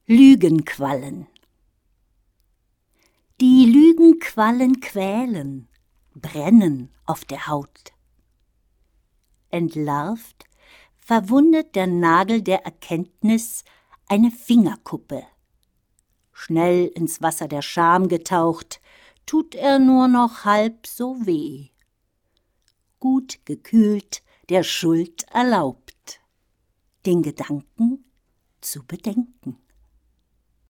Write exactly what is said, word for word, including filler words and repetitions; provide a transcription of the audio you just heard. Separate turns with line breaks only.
Lügenquallen. Die Lügenquallen quälen, brennen auf der Haut. Entlarvt verwundet der Nagel der Erkenntnis eine Fingerkuppe. Schnell ins Wasser der Scham getaucht, tut er nur noch halb so weh. Gut gekühlt, der Schuld erlaubt, den Gedanken zu bedenken.